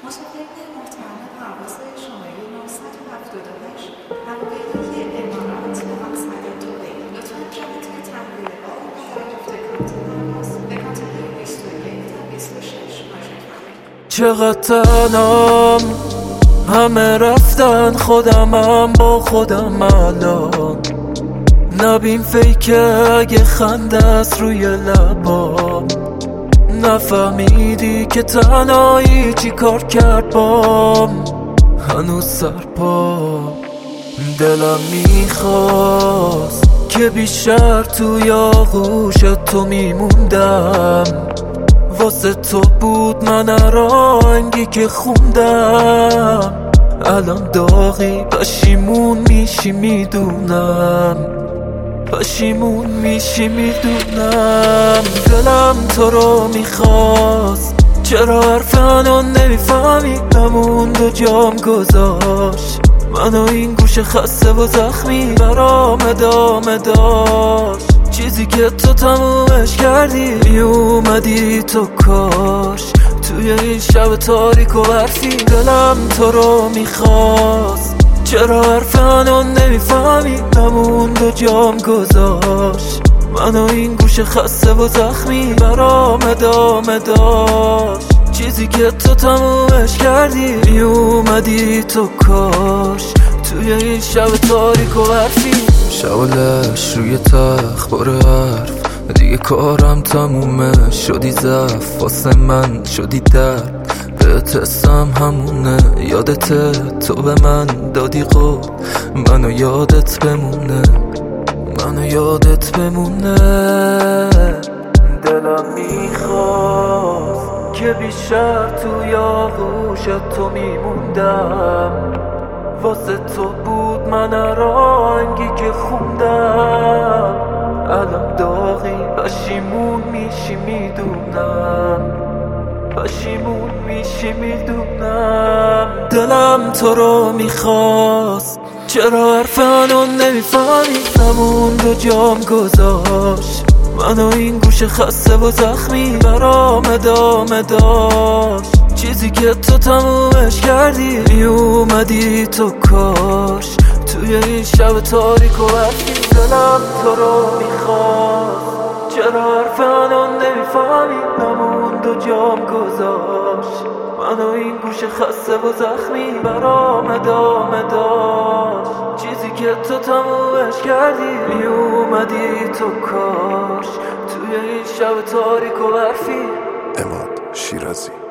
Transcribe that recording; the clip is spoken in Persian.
مسافرین محترم پرواز شماره 978 هواپیمای امارات به مقصد دبی لطفاً جهت تحویل بار و دریافت کارت پرواز به کاتگوری 21 تا 26 مراجعه کنید. چقدر تنهام، همه رفتن، خودمم با خودم الان. نبین فیکه اگه خنده است روی لبام. نفهمیدی که تنهایی چی کار کرد بام. هنوز سرپام، دلم میخواست که بیشتر توی آغوش تو میموندم. واسه تو بود من رنگی که خوندم. الان داغی پشیمون میشی میدونم، پشیمون میشی میدونم. دلم تو رو میخواست، چرا حرف منو نمیفهمی؟ نموند و جام گذاشت منو این گوش خسته و زخمی برام ادامه داشت. چیزی که تو تمومش کردی میومدی تو کاش توی این شب تاریک و برفی. دلم تو رو میخواست، چرا حرف منو نمیفهمی؟ نموند و جام گذاشت منو این گوش خسته و زخمی برام ادامه داشت. چیزی که تو تمومش کردی میومدی تو کاش توی این شب تاریک و برفی. شعلش روی تخت باره حرف دیگه، کارم تمومه. شدی ضعف واسه من، شدی درد بهت اسم همونه. یادته تو به من دادی قول منو یادت بمونه، منو یادت بمونه. دلم میخواست که بیشتر توی آغوش تو میموندم. واسه تو بود من رنگی که خوندم. الان داغی پشیمون میشی میدونم، پشیمون میشی میدونم. دلم تو رو میخواست، چرا حرف منو نمیفهمی؟ نموند و جام گذاشت منو این گوش خسته و زخمی برام ادامه داشت. چیزی که تو تمومش کردی میومدی تو کاش توی این شب تاریک و برفی. دلم تو رو میخواست، چرا حرف منو نمیفهمی؟ نموند و جام گذاشت منو این گوش خسته و زخمی برام ادامه داشت. چیزی که تو تمومش کردی میومدی تو کاش توی این شب تاریک و برفی. عماد شیرازی.